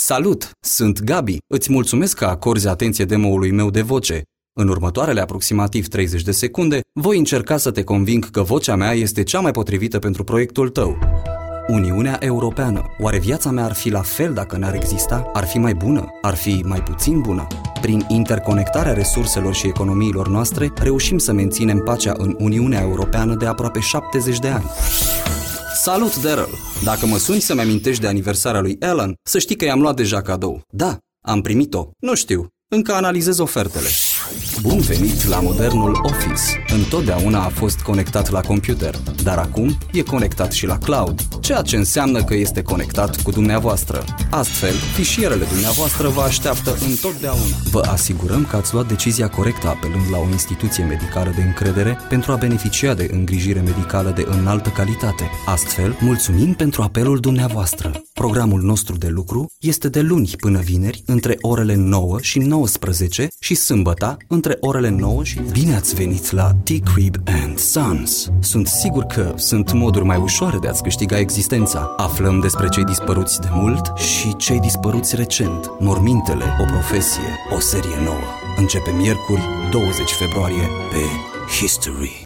Salut! Sunt Gabi. Îți mulțumesc că acorzi atenție demo-ului meu de voce. În următoarele aproximativ 30 de secunde, voi încerca să te conving că vocea mea este cea mai potrivită pentru proiectul tău. Uniunea Europeană. Oare viața mea ar fi la fel dacă n-ar exista? Ar fi mai bună? Ar fi mai puțin bună? Prin interconectarea resurselor și economiilor noastre, reușim să menținem pacea în Uniunea Europeană de aproape 70 de ani. Salut, Daryl! Dacă mă suni să-mi amintești de aniversarea lui Alan, să știi că i-am luat deja cadou. Da, am primit-o. Nu știu, încă analizez ofertele. Bun venit la modernul Office. Întotdeauna a fost conectat la computer, dar acum e conectat și la cloud, ceea ce înseamnă că este conectat cu dumneavoastră. Astfel, fișierele dumneavoastră vă așteaptă întotdeauna. Vă asigurăm că ați luat decizia corectă apelând la o instituție medicală de încredere pentru a beneficia de îngrijire medicală de înaltă calitate. Astfel, mulțumim pentru apelul dumneavoastră. Programul nostru de lucru este de luni până vineri între orele 9 și 19 și sâmbăta între orele 9 și... Bine ați venit la T-Crib & Sons. Sunt sigur că sunt moduri mai ușoare de a-ți câștiga existența. Aflăm despre cei dispăruți de mult și cei dispăruți recent. Mormintele, o profesie, o serie nouă. Începe miercuri, 20 februarie, pe History.